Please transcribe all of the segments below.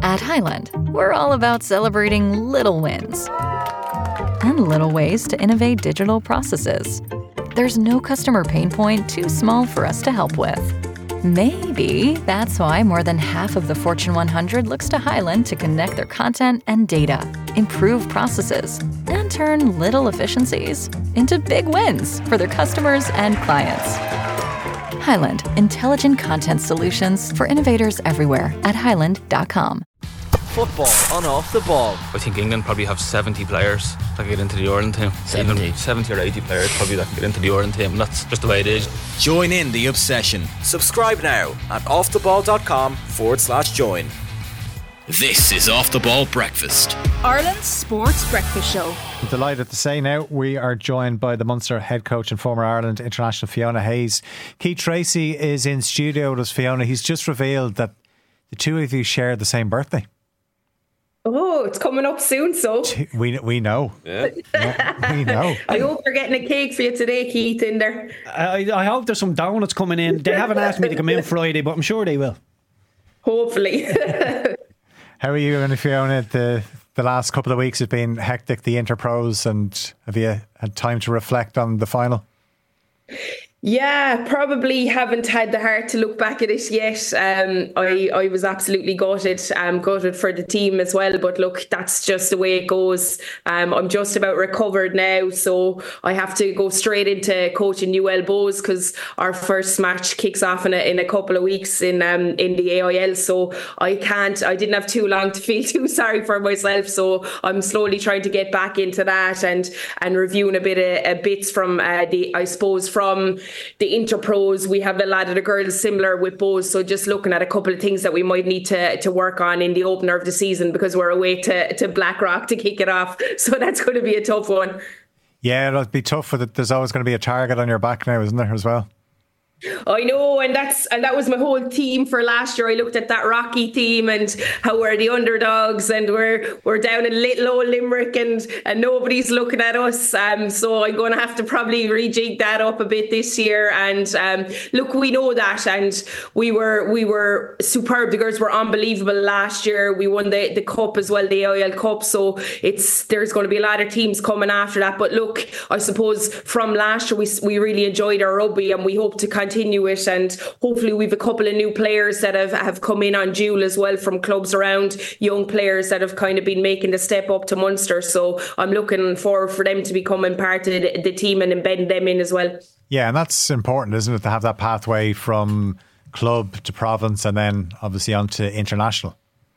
At Highland, we're all about celebrating little wins and little ways to innovate digital processes. There's no customer pain point too small for us to help with. Maybe that's why more than half of the Fortune 100 looks to Highland to connect their content and data, improve processes, and turn little efficiencies into big wins for their customers and clients. Highland, intelligent content solutions for innovators everywhere at highland.com. Football on off the ball. I think England probably have 70 players that can get into the Ireland team. 70 or 80 players probably that can get into the Ireland team. That's just the way it is. Join in the obsession. Subscribe now at offtheball.com/join. This is Off the Ball Breakfast, Ireland's sports breakfast show. I'm delighted to say now we are joined by the Munster head coach and former Ireland international Fiona Hayes. Keith Tracy is in studio with us, Fiona. He's just revealed that the two of you share the same birthday. Oh, it's coming up soon, so. We know. Yeah, we know. I hope you're getting a cake for you today, Keith, in there. I hope there's some donuts coming in. They haven't asked me to come in Friday, but I'm sure they will. Hopefully. How are you and Fiona? The last couple of weeks have been hectic, the Interpros, and have you had time to reflect on the final? Yeah, probably haven't had the heart to look back at it yet. I was absolutely gutted for the team as well. But look, that's just the way it goes. I'm just about recovered now, so I have to go straight into coaching New Elbows because our first match kicks off in a couple of weeks in the AIL. So I didn't have too long to feel too sorry for myself. So I'm slowly trying to get back into that and reviewing a bit of bits from from the Interpros. We have a lot of the girls similar with bows, so just looking at a couple of things that we might need to work on in the opener of the season because we're away to Blackrock to kick it off, so that's going to be a tough one. Yeah, it'll be tough. There's always going to be a target on your back now, isn't there, as well? I know, and that was my whole theme for last year. I looked at that Rocky theme and how we're the underdogs and we're down in little old Limerick and nobody's looking at us. So I'm going to have to probably rejig that up a bit this year. And look, we know that, and we were superb. The girls were unbelievable last year. We won the cup as well, the AIL Cup. So there's going to be a lot of teams coming after that. But look, I suppose from last year we really enjoyed our rugby, and we hope to continue it, and hopefully we've a couple of new players that have come in on dual as well from clubs around, young players that have kind of been making the step up to Munster, so I'm looking forward for them to becoming part of the team and embedding them in as well. Yeah, and that's important, isn't it, to have that pathway from club to province and then obviously on to international.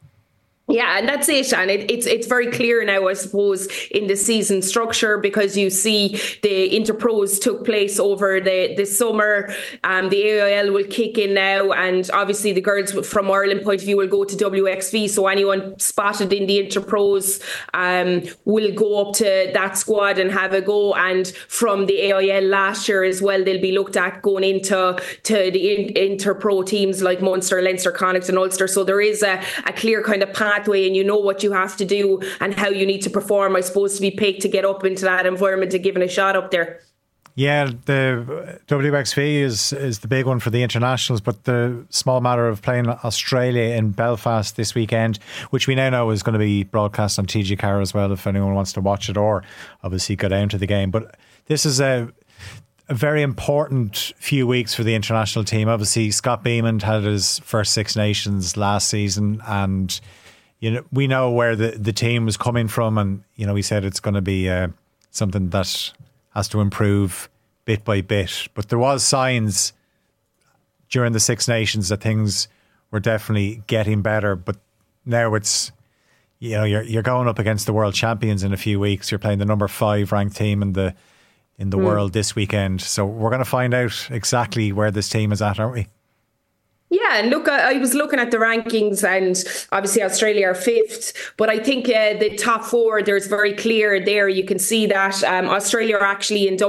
Yeah, and that's it. And it's very clear now, I suppose, in the season structure, because you see the Interpros took place over the summer. The AIL will kick in now, and obviously the girls from Ireland point of view will go to WXV. So anyone spotted in the Interpros will go up to that squad and have a go. And from the AIL last year as well, they'll be looked at going into the Interpro teams like Munster, Leinster, Connacht and Ulster. So there is a clear kind of pathway, and you know what you have to do and how you need to perform, I suppose, to be picked to get up into that environment and given a shot up there. Yeah, the WXV is the big one for the internationals, but the small matter of playing Australia in Belfast this weekend, which we now know is going to be broadcast on TG Car as well if anyone wants to watch it, or obviously go down to the game. But this is a very important few weeks for the international team. Obviously, Scott Beamond had his first Six Nations last season, and we know where the team was coming from, and we said it's going to be something that has to improve bit by bit. But there was signs during the Six Nations that things were definitely getting better. But now it's you're going up against the world champions in a few weeks. You're playing the number 5 ranked team in the world this weekend. So we're going to find out exactly where this team is at, aren't we? Yeah, and look, I was looking at the rankings, and obviously Australia are 5th, but I think the top 4, there's very clear there. You can see that Australia are actually in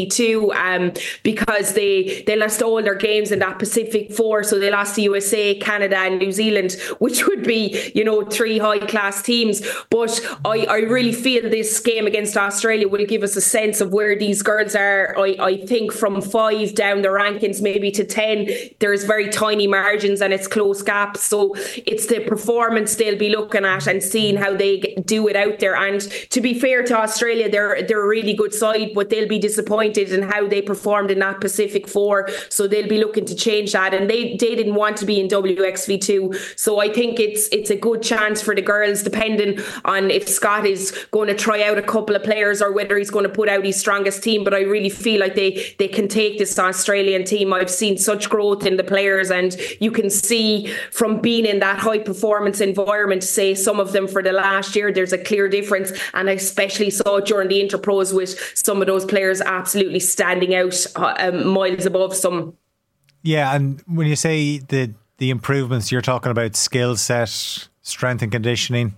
WXV2 because they lost all their games in that Pacific 4. So they lost to USA, Canada and New Zealand, which would be, 3 high-class teams. But I really feel this game against Australia will give us a sense of where these girls are. I think from 5 down the rankings, maybe to 10, there's very tiny tiny margins and it's close gaps. So it's the performance they'll be looking at and seeing how they do it out there. And to be fair to Australia, they're a really good side, but they'll be disappointed in how they performed in that Pacific Four. So they'll be looking to change that. And they didn't want to be in WXV2. So I think it's a good chance for the girls, depending on if Scott is going to try out a couple of players or whether he's going to put out his strongest team. But I really feel like they can take this Australian team. I've seen such growth in the players, and you can see from being in that high performance environment, say some of them for the last year, there's a clear difference. And I especially saw it during the Interpros with some of those players absolutely standing out miles above some. Yeah, and when you say the improvements, you're talking about skill set, strength and conditioning.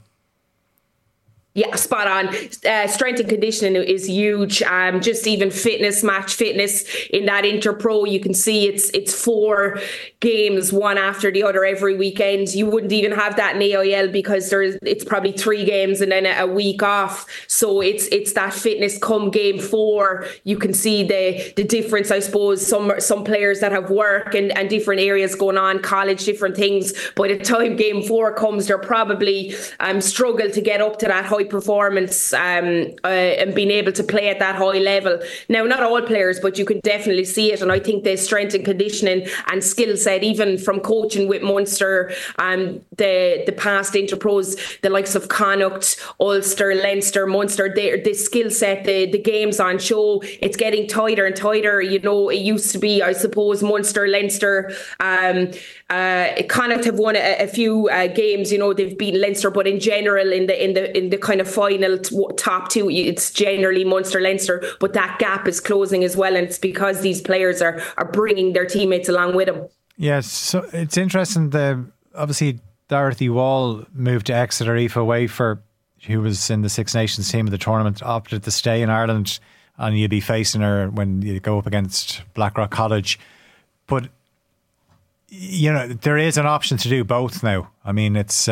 Yeah, spot on. Strength and conditioning is huge. Just even match fitness in that Interpro, you can see it's 4 games, one after the other every weekend. You wouldn't even have that in AIL because it's probably 3 games and then a week off. So it's that fitness come game 4. You can see the difference, I suppose. Some players that have work and different areas going on, college, different things. By the time game 4 comes, they're probably struggle to get up to that high performance and being able to play at that high level. Now, not all players, but you can definitely see it. And I think the strength and conditioning and skill set, even from coaching with Munster, the past Interpros, the likes of Connacht, Ulster, Leinster, Munster, the skill set, the games on show, it's getting tighter and tighter. You know, it used to be, I suppose, Munster, Leinster, Connacht have won a few games. You know, they've beaten Leinster, but in general, in the kind of final top 2, it's generally Munster, Leinster. But that gap is closing as well, and it's because these players are bringing their teammates along with them. Yes, so it's interesting. Obviously, Dorothy Wall moved to Exeter. Aoife Wafer, who was in the Six Nations team of the tournament, opted to stay in Ireland, and you'll be facing her when you go up against Blackrock College. But you know, there is an option to do both now. I mean, it's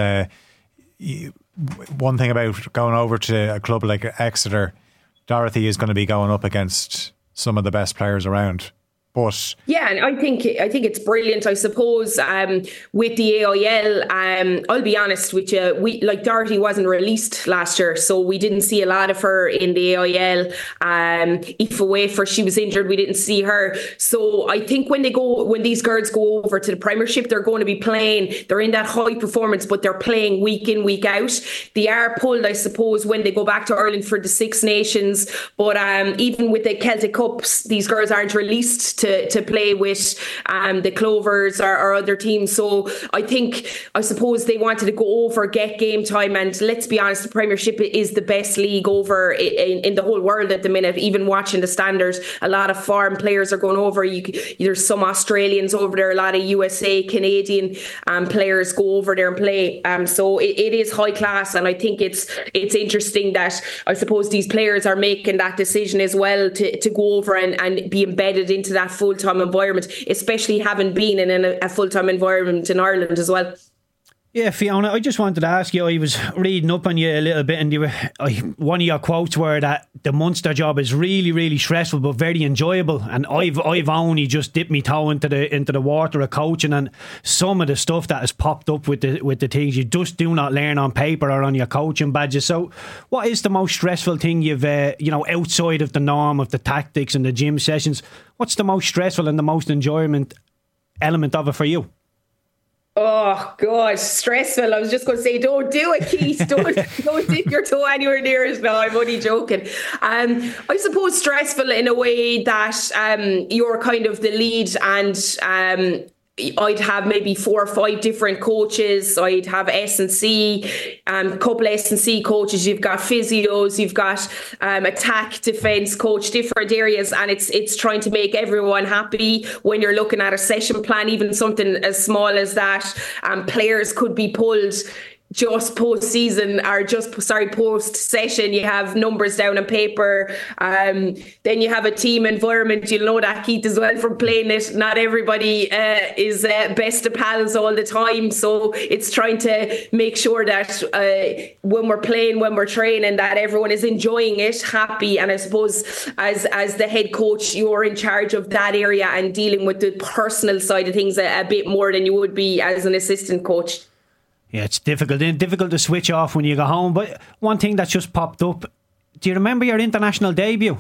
one thing about going over to a club like Exeter. Dorothy is going to be going up against some of the best players around. But yeah, and I think it's brilliant. I suppose with the AIL, I'll be honest with you, Dorothy wasn't released last year, so we didn't see a lot of her in the AIL. Aoife Wafer, she was injured, we didn't see her. So I think when these girls go over to the Premiership, they're going to be playing. They're in that high performance, but they're playing week in, week out. They are pulled, I suppose, when they go back to Ireland for the Six Nations. But even with the Celtic Cups, these girls aren't released to play with the Clovers or other teams. So I suppose they wanted to go over, get game time, and let's be honest, the Premiership is the best league over in the whole world at the minute. Even watching the standards, a lot of foreign players are going over. There's some Australians over there, a lot of USA, Canadian players go over there and play. So it is high class, and I think it's interesting that I suppose these players are making that decision as well to go over and be embedded into that full-time environment, especially having been in a full-time environment in Ireland as well. Yeah, Fiona, I just wanted to ask you, I was reading up on you a little bit, and one of your quotes were that the Munster job is really, really stressful but very enjoyable. And I've only just dipped my toe into the water of coaching, and some of the stuff that has popped up with the things you just do not learn on paper or on your coaching badges. So what is the most stressful thing you've outside of the norm of the tactics and the gym sessions? What's the most stressful and the most enjoyment element of it for you? Oh God, stressful. I was just going to say, don't do it, Keith. Don't dip your toe anywhere near it. No, I'm only joking. I suppose stressful in a way that you're kind of the lead, and I'd have maybe 4 or 5 different coaches. I'd have S&C, couple S&C coaches. You've got physios, you've got attack, defence coach, different areas, and it's trying to make everyone happy. When you're looking at a session plan, even something as small as that, players could be pulled just post-season or post-session, you have numbers down on paper. Then you have a team environment. You'll know that, Keith, as well from playing it. Not everybody is best of pals all the time. So it's trying to make sure that when we're playing, when we're training, that everyone is enjoying it, happy. And I suppose as the head coach, you're in charge of that area and dealing with the personal side of things a bit more than you would be as an assistant coach. Yeah, it's difficult to switch off when you go home. But one thing that's just popped up, do you remember your international debut?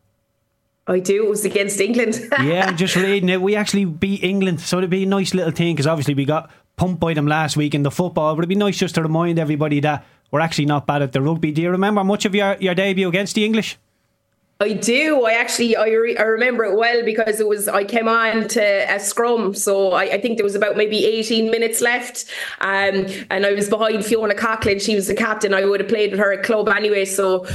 I do. It was against England. Yeah, I'm just reading it. We actually beat England, so it'd be a nice little thing, because obviously we got pumped by them last week in the football, but it'd be nice just to remind everybody that we're actually not bad at the rugby. Do you remember much of your debut against the English? I do. I remember it well, because I came on to a scrum, so I think there was about maybe 18 minutes left, and I was behind Fiona Coughlin. She was the captain. I would have played with her at club anyway, so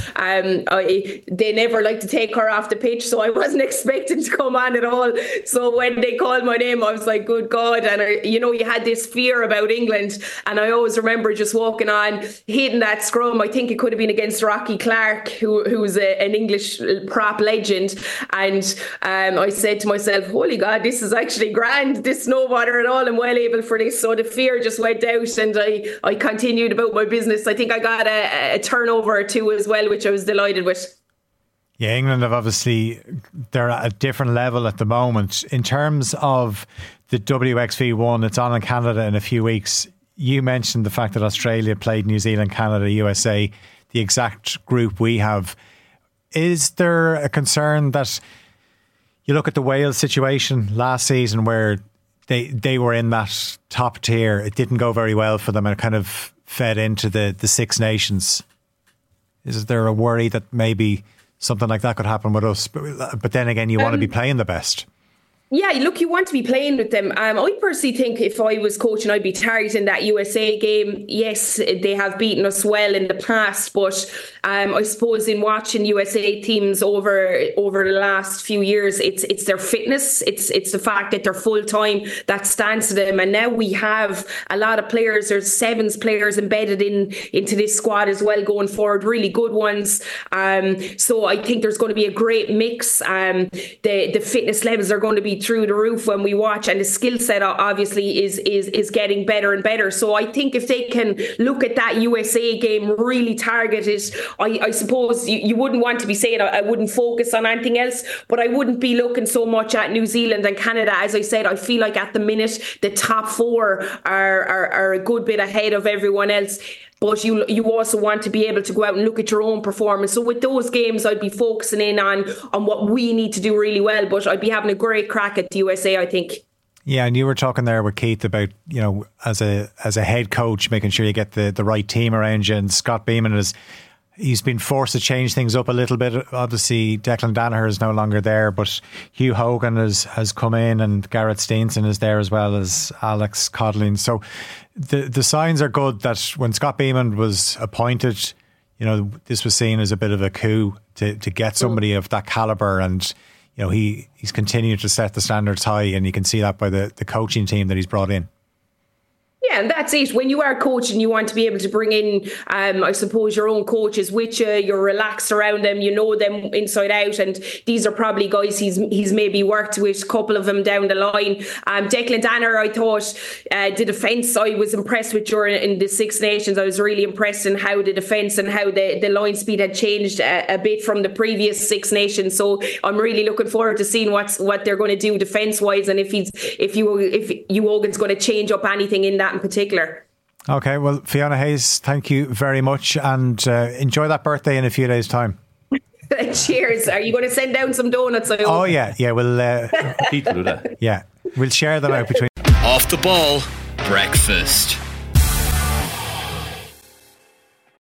they never like to take her off the pitch, so I wasn't expecting to come on at all. So when they called my name, I was like, good God. And you had this fear about England, and I always remember just walking on, hitting that scrum. I think it could have been against Rocky Clark, who was an English prop legend, and I said to myself, holy God, this is actually grand. This no bother at all. I'm well able for this. So the fear just went out, and I continued about my business. I think I got a turnover or two as well, which I was delighted with. Yeah, England have obviously, they're at a different level at the moment. In terms of the WXV1, it's on in Canada in a few weeks. You mentioned the fact that Australia played New Zealand, Canada, USA, the exact group we have. Is there a concern that you look at the Wales situation last season, where they were in that top tier? It didn't go very well for them and kind of fed into the Six Nations. Is there a worry that maybe something like that could happen with us? But then again, you want to be playing the best. Yeah, look, you want to be playing with them. I personally think if I was coaching, I'd be targeting that USA game. Yes, they have beaten us well in the past, but I suppose in watching USA teams over the last few years, it's their fitness, it's the fact that they're full time that stands to them. And now we have a lot of players. There's 7 players embedded into this squad as well going forward, really good ones. So I think there's going to be a great mix. The fitness levels are going to be through the roof when we watch, and the skill set obviously is getting better and better. So I think if they can look at that USA game, really target it, I suppose you wouldn't want to be saying I wouldn't focus on anything else, but I wouldn't be looking so much at New Zealand and Canada. As I said, I feel like at the minute the top 4 are a good bit ahead of everyone else. But you also want to be able to go out and look at your own performance. So with those games, I'd be focusing in on what we need to do really well. But I'd be having a great crack at the USA, I think. Yeah, and you were talking there with Keith about, as a head coach, making sure you get the right team around you. And Scott Beeman he's been forced to change things up a little bit. Obviously, Declan Danaher is no longer there, but Hugh Hogan has come in, and Garrett Steenson is there, as well as Alex Codling. So the signs are good that when Scott Beeman was appointed, this was seen as a bit of a coup to get somebody of that calibre, and he's continued to set the standards high, and you can see that by the coaching team that he's brought in. Yeah, and that's it. When you are coaching, you want to be able to bring in, I suppose, your own coaches with you. You're relaxed around them. You know them inside out. And these are probably guys he's maybe worked with, a couple of them down the line. Declan Danaher, I thought, the defence I was impressed with during the Six Nations. I was really impressed in how the defence and how the line speed had changed a bit from the previous Six Nations. So I'm really looking forward to seeing what they're going to do defence-wise, and if Hugh Hogan's going to change up anything in that in particular. Okay, well, Fiona Hayes, thank you very much, and enjoy that birthday in a few days' time. Cheers. Are you going to send down some donuts? Oh yeah, we'll Keith will do that. Yeah, we'll share them out between. Off the ball breakfast.